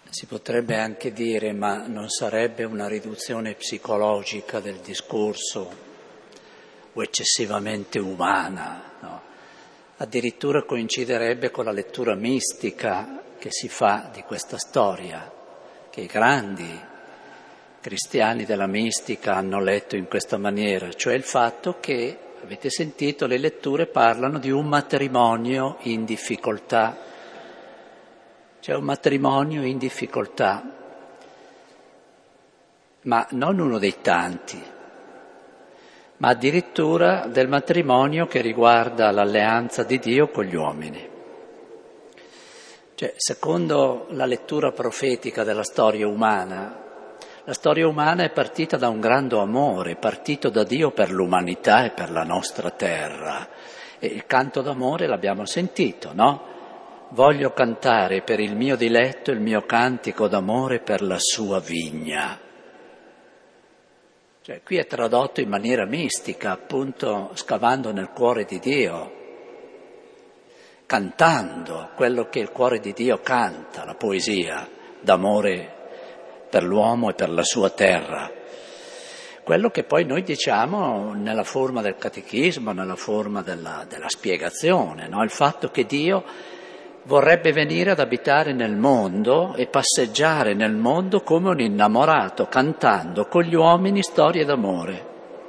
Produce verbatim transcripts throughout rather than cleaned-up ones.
Si potrebbe anche dire, ma non sarebbe una riduzione psicologica del discorso o eccessivamente umana, no? Addirittura coinciderebbe con la lettura mistica che si fa di questa storia, che i grandi cristiani della mistica hanno letto in questa maniera, cioè il fatto che, avete sentito, le letture parlano di un matrimonio in difficoltà. C'è un matrimonio in difficoltà, ma non uno dei tanti, ma addirittura del matrimonio che riguarda l'alleanza di Dio con gli uomini. Cioè, secondo la lettura profetica della storia umana, la storia umana è partita da un grande amore, partito da Dio per l'umanità e per la nostra terra. E il canto d'amore l'abbiamo sentito, no? Voglio cantare per il mio diletto il mio cantico d'amore per la sua vigna. Cioè, qui è tradotto in maniera mistica, appunto scavando nel cuore di Dio, cantando quello che il cuore di Dio canta, la poesia d'amore per l'uomo e per la sua terra. Quello che poi noi diciamo nella forma del catechismo, nella forma della, della spiegazione, no? Il fatto che Dio vorrebbe venire ad abitare nel mondo e passeggiare nel mondo come un innamorato, cantando con gli uomini storie d'amore.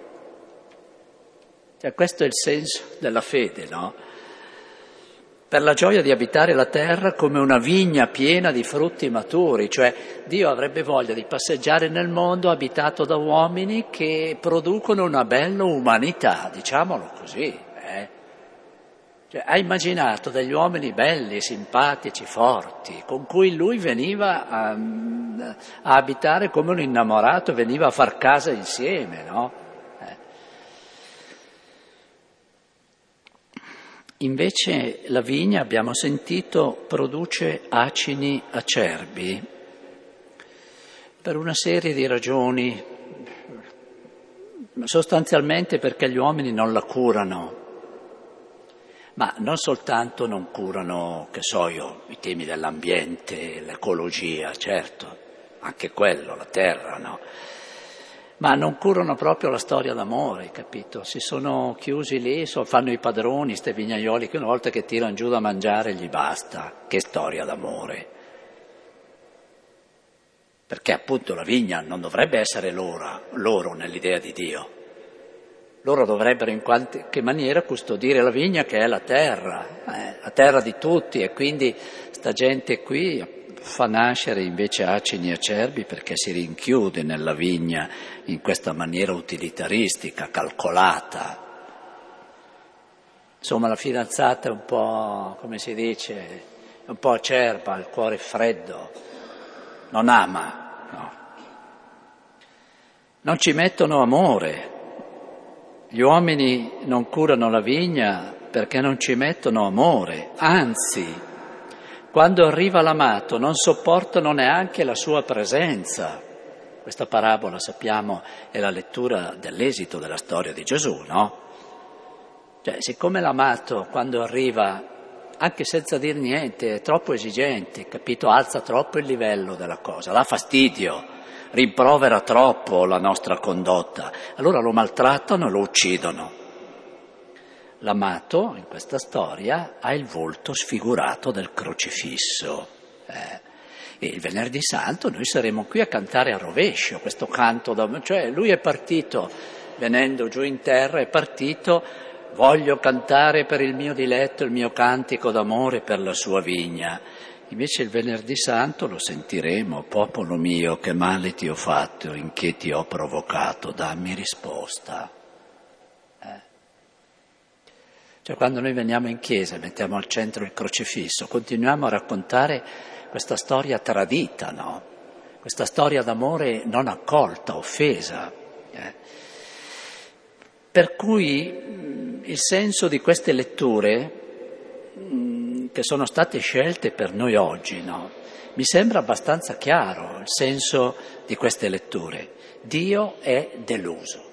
Cioè, questo è il senso della fede, no? Per la gioia di abitare la terra come una vigna piena di frutti maturi, cioè Dio avrebbe voglia di passeggiare nel mondo abitato da uomini che producono una bella umanità, diciamolo così, eh? Cioè, ha immaginato degli uomini belli, simpatici, forti, con cui lui veniva a, a abitare come un innamorato, veniva a far casa insieme, no? Eh. Invece la vigna, abbiamo sentito, produce acini acerbi per una serie di ragioni, sostanzialmente perché gli uomini non la curano. Ma non soltanto non curano, che so io, i temi dell'ambiente, l'ecologia, certo, anche quello, la terra, no? Ma non curano proprio la storia d'amore, capito? Si sono chiusi lì, so, fanno i padroni, ste vignaioli, che una volta che tirano giù da mangiare gli basta. Che storia d'amore! Perché appunto la vigna non dovrebbe essere loro, loro nell'idea di Dio. Loro dovrebbero in qualche maniera custodire la vigna che è la terra, eh, la terra di tutti, e quindi sta gente qui fa nascere invece acini acerbi perché si rinchiude nella vigna in questa maniera utilitaristica, calcolata. Insomma, la fidanzata è un po', come si dice, è un po' acerba, il cuore freddo, non ama, no. Non ci mettono amore. Gli uomini non curano la vigna perché non ci mettono amore, anzi, quando arriva l'amato non sopportano neanche la sua presenza. Questa parabola, sappiamo, è la lettura dell'esito della storia di Gesù, no? Cioè, siccome l'amato quando arriva, anche senza dir niente, è troppo esigente, capito? Alza troppo il livello della cosa, dà fastidio. Rimprovera troppo la nostra condotta, allora lo maltrattano e lo uccidono. L'amato, in questa storia, ha il volto sfigurato del crocifisso. Eh, e il Venerdì Santo noi saremo qui a cantare a rovescio questo canto, da, cioè lui è partito, venendo giù in terra, è partito, voglio cantare per il mio diletto il mio cantico d'amore per la sua vigna. Invece il Venerdì Santo lo sentiremo, popolo mio, che male ti ho fatto, in che ti ho provocato, dammi risposta. Eh. Cioè, quando noi veniamo in chiesa e mettiamo al centro il crocifisso, continuiamo a raccontare questa storia tradita, no? Questa storia d'amore non accolta, offesa. Eh. Per cui il senso di queste letture, che sono state scelte per noi oggi, no? Mi sembra abbastanza chiaro il senso di queste letture. Dio è deluso.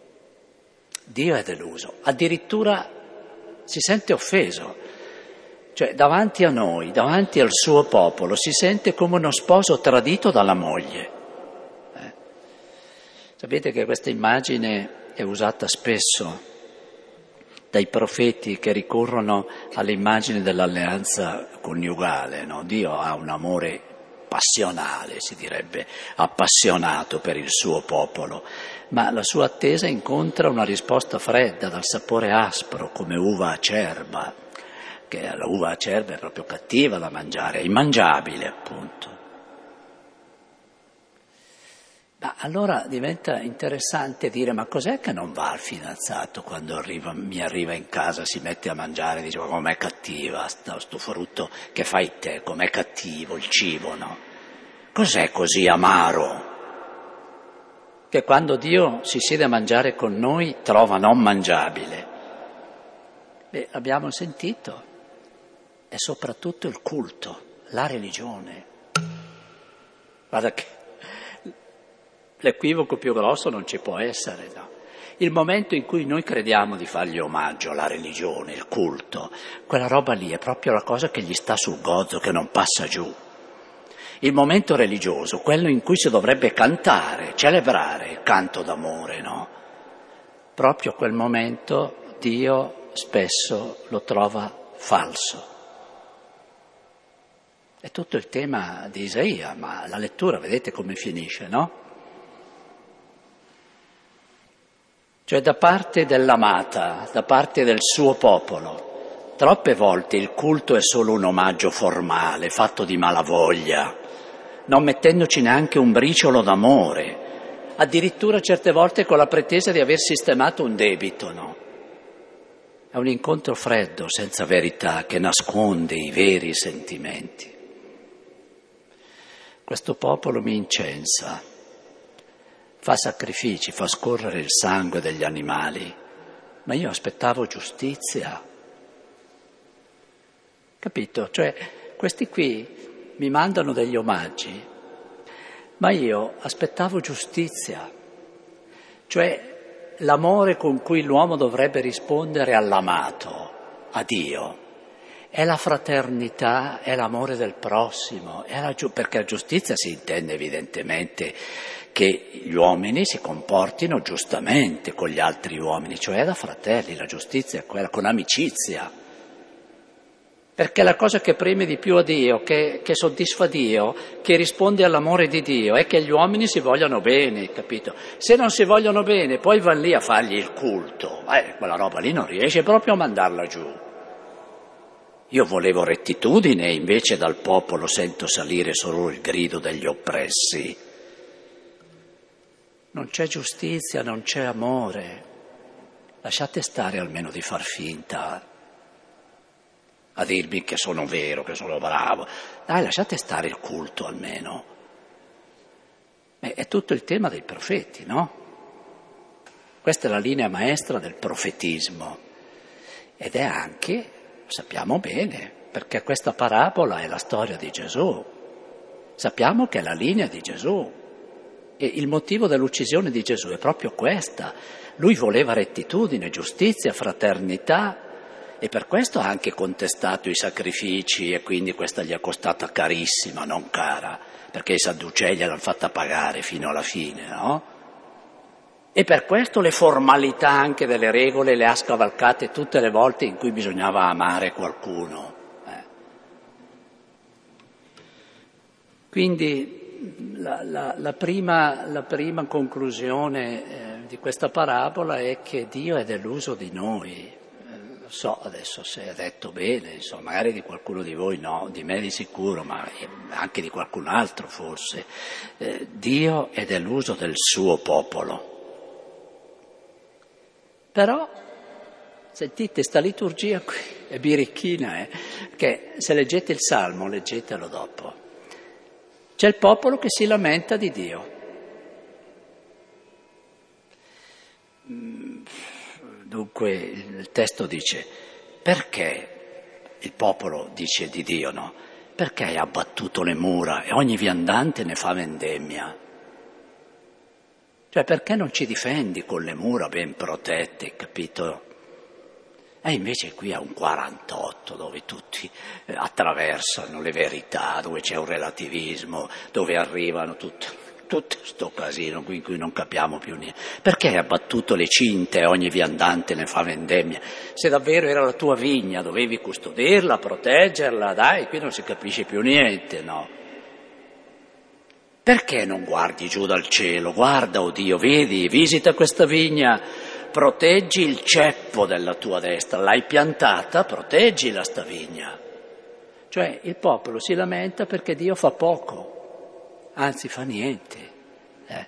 Dio è deluso. Addirittura si sente offeso. Cioè, davanti a noi, davanti al suo popolo, si sente come uno sposo tradito dalla moglie. Eh. Sapete che questa immagine è usata spesso dai profeti che ricorrono all'immagine dell'alleanza coniugale, no? Dio ha un amore passionale, si direbbe, appassionato per il suo popolo, ma la sua attesa incontra una risposta fredda, dal sapore aspro, come uva acerba, che la uva acerba è proprio cattiva da mangiare, è immangiabile appunto. Ma allora diventa interessante dire, ma cos'è che non va al fidanzato quando arriva, mi arriva in casa, si mette a mangiare e dice, ma com'è cattiva sto, sto frutto che fai te, com'è cattivo il cibo, no? Cos'è così amaro? Che quando Dio si siede a mangiare con noi trova non mangiabile. Beh, abbiamo sentito, è soprattutto il culto, la religione. Guarda che l'equivoco più grosso non ci può essere, no? Il momento in cui noi crediamo di fargli omaggio alla religione, il culto, quella roba lì è proprio la cosa che gli sta sul gozzo, che non passa giù. Il momento religioso, quello in cui si dovrebbe cantare, celebrare il canto d'amore, no? Proprio quel momento Dio spesso lo trova falso. È tutto il tema di Isaia, ma la lettura vedete come finisce, no? Cioè da parte dell'amata, da parte del suo popolo, troppe volte il culto è solo un omaggio formale, fatto di malavoglia, non mettendoci neanche un briciolo d'amore, addirittura certe volte con la pretesa di aver sistemato un debito, no? È un incontro freddo, senza verità, che nasconde i veri sentimenti. Questo popolo mi incensa, fa sacrifici, fa scorrere il sangue degli animali, ma io aspettavo giustizia. Capito? Cioè, questi qui mi mandano degli omaggi, ma io aspettavo giustizia. Cioè, l'amore con cui l'uomo dovrebbe rispondere all'amato, a Dio, è la fraternità, è l'amore del prossimo, è la giu- perché la giustizia si intende evidentemente che gli uomini si comportino giustamente con gli altri uomini, cioè da fratelli, la giustizia è quella, con amicizia. Perché la cosa che preme di più a Dio, che, che soddisfa Dio, che risponde all'amore di Dio, è che gli uomini si vogliano bene, capito? Se non si vogliono bene, poi van lì a fargli il culto, eh, quella roba lì non riesce proprio a mandarla giù. Io volevo rettitudine e invece dal popolo sento salire solo il grido degli oppressi. Non c'è giustizia, non c'è amore. Lasciate stare almeno di far finta, a dirmi che sono vero, che sono bravo. Dai, lasciate stare il culto almeno. È, è tutto il tema dei profeti, no? Questa è la linea maestra del profetismo. Ed è anche, lo sappiamo bene, perché questa parabola è la storia di Gesù. Sappiamo che è la linea di Gesù. E il motivo dell'uccisione di Gesù è proprio questa. Lui voleva rettitudine, giustizia, fraternità e per questo ha anche contestato i sacrifici e quindi questa gli è costata carissima, non cara, perché i sadducei gliel'hanno fatta pagare fino alla fine, no? E per questo le formalità anche delle regole le ha scavalcate tutte le volte in cui bisognava amare qualcuno. Eh. Quindi La, la, la, prima, la prima conclusione eh, di questa parabola è che Dio è deluso di noi. Eh, lo so adesso se è detto bene, insomma, magari di qualcuno di voi no, di me di sicuro, ma anche di qualcun altro forse. Eh, Dio è deluso del suo popolo. Però, sentite, sta liturgia qui è birichina, eh, che se leggete il Salmo, leggetelo dopo. C'è il popolo che si lamenta di Dio. Dunque il testo dice, perché il popolo dice di Dio, no? Perché hai abbattuto le mura e ogni viandante ne fa vendemmia? Cioè perché non ci difendi con le mura ben protette, capito? E invece qui è un quarantotto dove tutti eh, attraversano le verità, dove c'è un relativismo, dove arrivano tutto, tutto sto casino qui in cui non capiamo più niente. Perché hai abbattuto le cinte e ogni viandante ne fa vendemmia? Se davvero era la tua vigna dovevi custodirla, proteggerla, dai, qui non si capisce più niente, no? Perché non guardi giù dal cielo? Guarda, oh Dio, vedi, visita questa vigna, proteggi il ceppo della tua destra, l'hai piantata, proteggila sta vigna. Cioè il popolo si lamenta perché Dio fa poco, anzi fa niente. Eh.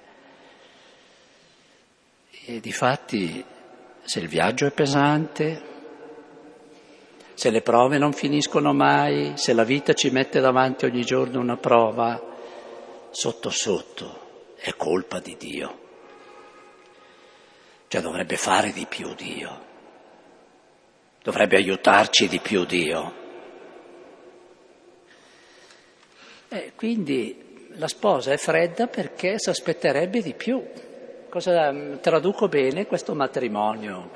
E difatti, se il viaggio è pesante, se le prove non finiscono mai, se la vita ci mette davanti ogni giorno una prova, sotto sotto è colpa di Dio. Cioè dovrebbe fare di più Dio, dovrebbe aiutarci di più Dio. E quindi la sposa è fredda perché si aspetterebbe di più. Cosa traduco bene questo matrimonio?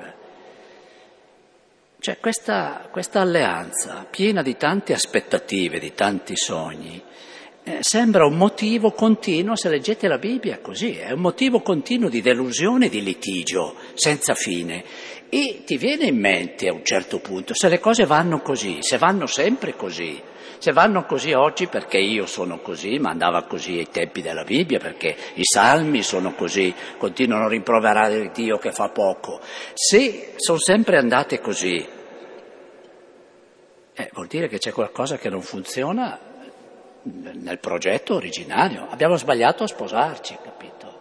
Cioè questa, questa alleanza piena di tante aspettative, di tanti sogni, eh, sembra un motivo continuo, se leggete la Bibbia è così, è un motivo continuo di delusione, di litigio, senza fine. E ti viene in mente a un certo punto, se le cose vanno così, se vanno sempre così, se vanno così oggi perché io sono così, ma andava così ai tempi della Bibbia, perché i salmi sono così, continuano a rimproverare Dio che fa poco. Se sono sempre andate così, eh, vuol dire che c'è qualcosa che non funziona nel progetto originario. Abbiamo sbagliato a sposarci, capito?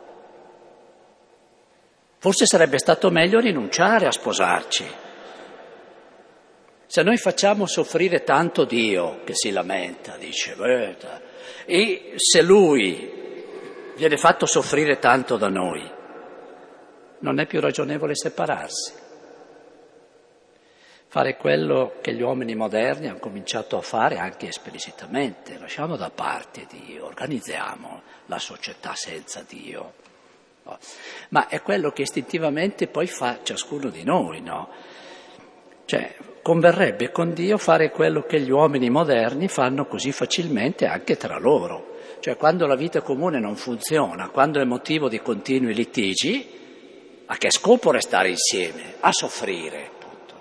Forse sarebbe stato meglio rinunciare a sposarci. Se noi facciamo soffrire tanto Dio, che si lamenta, dice, e se Lui viene fatto soffrire tanto da noi, non è più ragionevole separarsi. Fare quello che gli uomini moderni hanno cominciato a fare anche esplicitamente. Lasciamo da parte Dio, organizziamo la società senza Dio. No. Ma è quello che istintivamente poi fa ciascuno di noi, no? Cioè, converrebbe con Dio fare quello che gli uomini moderni fanno così facilmente anche tra loro. Cioè, quando la vita comune non funziona, quando è motivo di continui litigi, a che scopo restare insieme? A soffrire.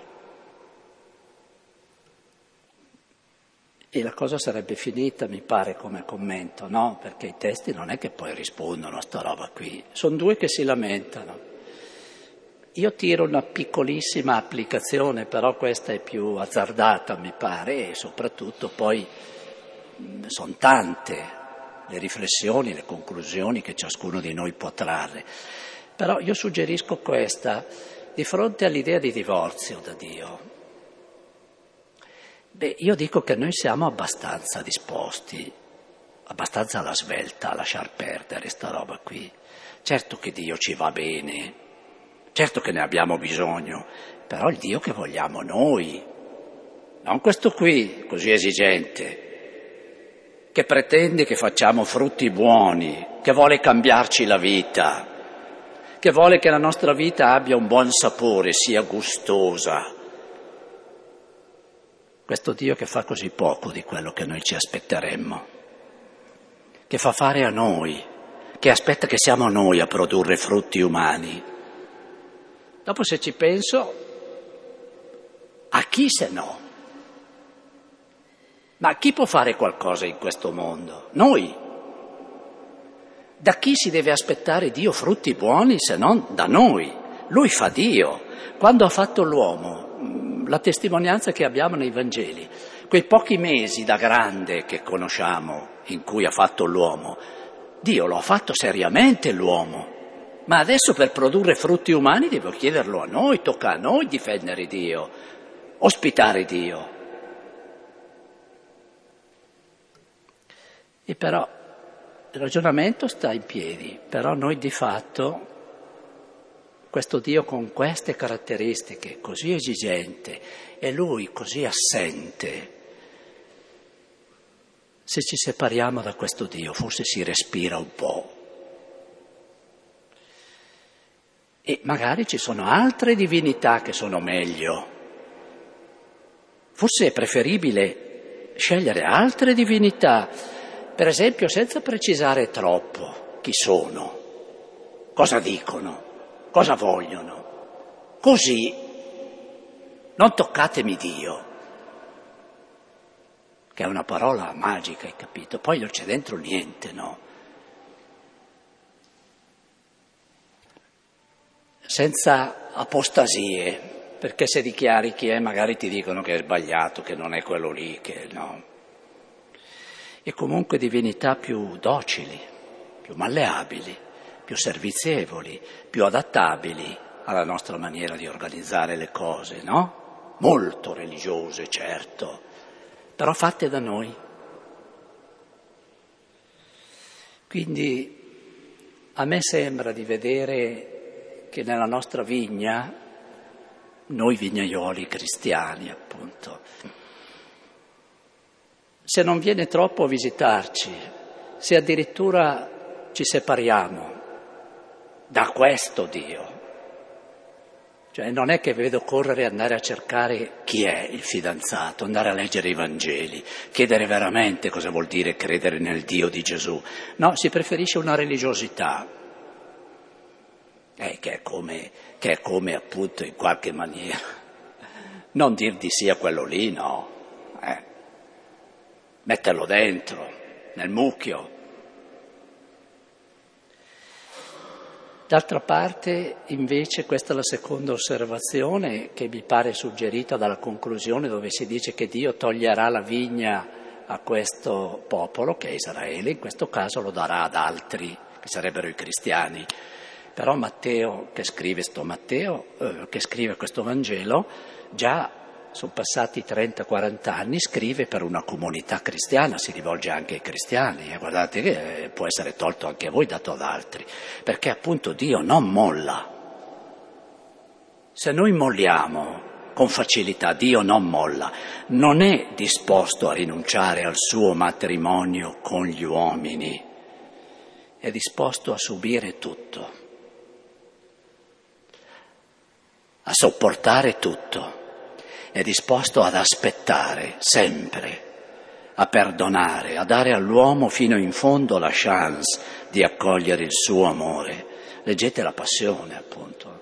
E la cosa sarebbe finita, mi pare, come commento, no? Perché i testi non è che poi rispondono a sta roba qui, sono due che si lamentano. Io tiro una piccolissima applicazione, però questa è più azzardata, mi pare, e soprattutto poi sono tante le riflessioni, le conclusioni che ciascuno di noi può trarre. Però io suggerisco questa, di fronte all'idea di divorzio da Dio. Beh, io dico che noi siamo abbastanza disposti, abbastanza alla svelta a lasciar perdere sta roba qui. Certo che Dio ci va bene, certo che ne abbiamo bisogno, però il Dio che vogliamo noi, non questo qui, così esigente, che pretende che facciamo frutti buoni, che vuole cambiarci la vita, che vuole che la nostra vita abbia un buon sapore, sia gustosa. Questo Dio che fa così poco di quello che noi ci aspetteremmo, che fa fare a noi, che aspetta che siamo noi a produrre frutti umani. Dopo se ci penso, a chi se no? Ma chi può fare qualcosa in questo mondo? Noi. Da chi si deve aspettare Dio frutti buoni se non da noi? Lui fa Dio. Quando ha fatto l'uomo, la testimonianza che abbiamo nei Vangeli, quei pochi mesi da grande che conosciamo in cui ha fatto l'uomo, Dio lo ha fatto seriamente l'uomo, ma adesso per produrre frutti umani devo chiederlo a noi, tocca a noi difendere Dio, ospitare Dio. E però il ragionamento sta in piedi, però noi di fatto questo Dio con queste caratteristiche, così esigente, e Lui così assente, se ci separiamo da questo Dio forse si respira un po'. E magari ci sono altre divinità che sono meglio, Forse è preferibile scegliere altre divinità, per esempio senza precisare troppo chi sono, cosa dicono, cosa vogliono. Così, non toccatemi Dio, che è una parola magica, hai capito? Poi non c'è dentro niente, no? Senza apostasie, perché se dichiari chi è magari ti dicono che è sbagliato, che non è quello lì, che no. E comunque divinità più docili, più malleabili, più servizievoli, più adattabili alla nostra maniera di organizzare le cose, no? Molto religiose, certo, però fatte da noi. Quindi a me sembra di vedere che nella nostra vigna, noi vignaioli cristiani appunto, se non viene troppo a visitarci, se addirittura ci separiamo da questo Dio, cioè non è che vedo correre e andare a cercare chi è il fidanzato, andare a leggere i Vangeli, chiedere veramente cosa vuol dire credere nel Dio di Gesù. No, si preferisce una religiosità, eh, che è come, che è come appunto in qualche maniera non dir di sì a quello lì, no, eh. Metterlo dentro, nel mucchio. D'altra parte, invece, questa è la seconda osservazione che mi pare suggerita dalla conclusione, dove si dice che Dio toglierà la vigna a questo popolo, che è Israele, in questo caso lo darà ad altri, che sarebbero i cristiani. Però Matteo, che scrive sto Matteo, eh, che scrive questo Vangelo, già sono passati trenta quaranta anni, scrive per una comunità cristiana, si rivolge anche ai cristiani, e guardate che può essere tolto anche a voi, dato ad altri, perché appunto Dio non molla. Se noi molliamo con facilità, Dio non molla, non è disposto a rinunciare al suo matrimonio con gli uomini, è disposto a subire tutto, a sopportare tutto. È disposto ad aspettare sempre, a perdonare, a dare all'uomo fino in fondo la chance di accogliere il suo amore. Leggete la Passione, appunto.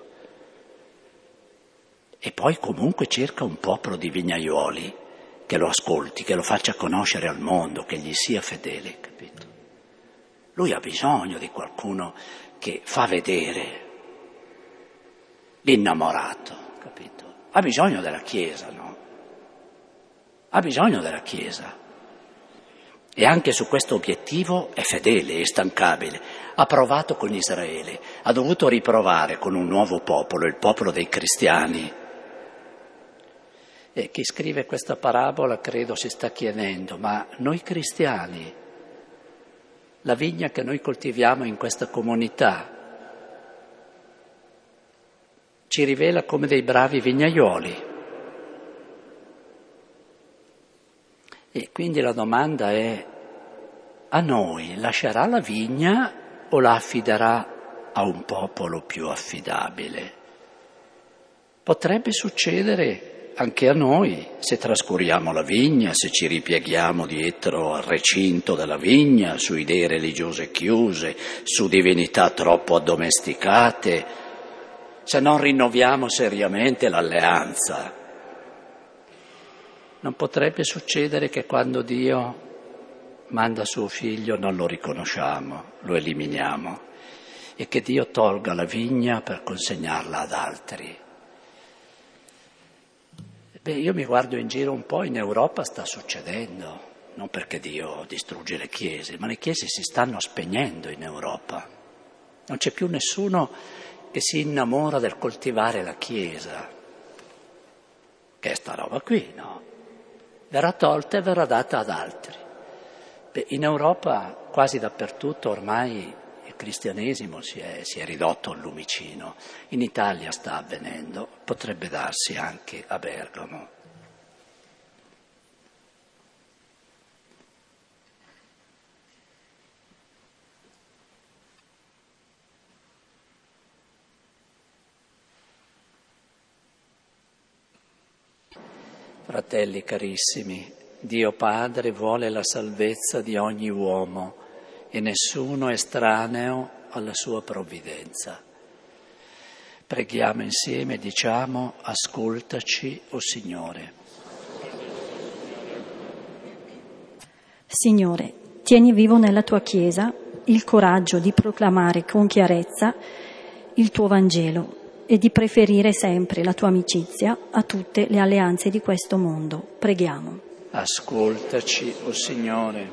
E poi comunque cerca un popolo di vignaioli che lo ascolti, che lo faccia conoscere al mondo, che gli sia fedele, capito? Lui ha bisogno di qualcuno che fa vedere l'innamorato, capito? Ha bisogno della Chiesa, no? Ha bisogno della Chiesa. E anche su questo obiettivo è fedele, è instancabile. Ha provato con Israele, ha dovuto riprovare con un nuovo popolo, il popolo dei cristiani. E chi scrive questa parabola credo si sta chiedendo, ma noi cristiani, la vigna che noi coltiviamo in questa comunità, ci rivela come dei bravi vignaioli. E quindi la domanda è: a noi lascerà la vigna o la affiderà a un popolo più affidabile? Potrebbe succedere anche a noi, se trascuriamo la vigna, se ci ripieghiamo dietro al recinto della vigna, su idee religiose chiuse, su divinità troppo addomesticate, se non rinnoviamo seriamente l'alleanza. Non potrebbe succedere che quando Dio manda suo figlio non lo riconosciamo, lo eliminiamo, e che Dio tolga la vigna per consegnarla ad altri. Beh, io mi guardo in giro un po', in Europa sta succedendo, non perché Dio distrugge le chiese, ma le chiese si stanno spegnendo in Europa. Non c'è più nessuno che si innamora del coltivare la Chiesa, che è sta roba qui, no? Verrà tolta e verrà data ad altri. Beh, in Europa quasi dappertutto ormai il cristianesimo si è, si è ridotto al lumicino. In Italia sta avvenendo, potrebbe darsi anche a Bergamo. Fratelli carissimi, Dio Padre vuole la salvezza di ogni uomo e nessuno è estraneo alla sua provvidenza. Preghiamo insieme e diciamo: ascoltaci, o Signore. Signore, tieni vivo nella tua Chiesa il coraggio di proclamare con chiarezza il tuo Vangelo e di preferire sempre la tua amicizia a tutte le alleanze di questo mondo. Preghiamo. Ascoltaci, o Signore.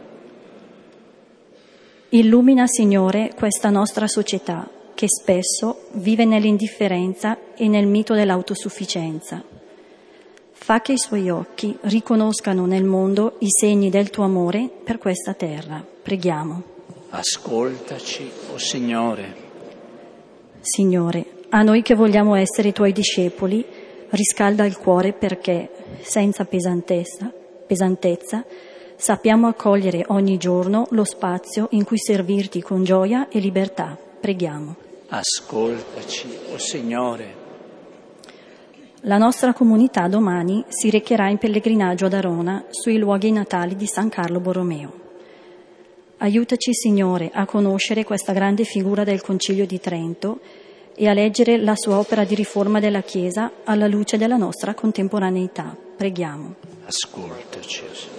Illumina, Signore, questa nostra società che spesso vive nell'indifferenza e nel mito dell'autosufficienza. Fa che i suoi occhi riconoscano nel mondo i segni del tuo amore per questa terra. Preghiamo. Ascoltaci, o Signore. Signore, a noi che vogliamo essere i tuoi discepoli, riscalda il cuore perché, senza pesantezza, pesantezza, sappiamo accogliere ogni giorno lo spazio in cui servirti con gioia e libertà. Preghiamo. Ascoltaci, o Signore. La nostra comunità domani si recherà in pellegrinaggio ad Arona sui luoghi natali di San Carlo Borromeo. Aiutaci, Signore, a conoscere questa grande figura del Concilio di Trento e a leggere la sua opera di riforma della Chiesa alla luce della nostra contemporaneità. Preghiamo. Ascoltaci, o Signore.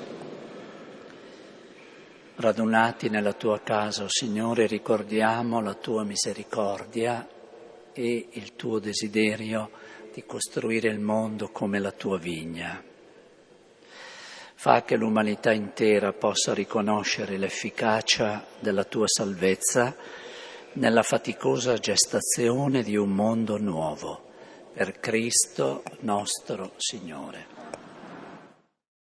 Radunati nella tua casa, o Signore, ricordiamo la tua misericordia e il tuo desiderio di costruire il mondo come la tua vigna. Fa che l'umanità intera possa riconoscere l'efficacia della tua salvezza nella faticosa gestazione di un mondo nuovo, per Cristo nostro Signore.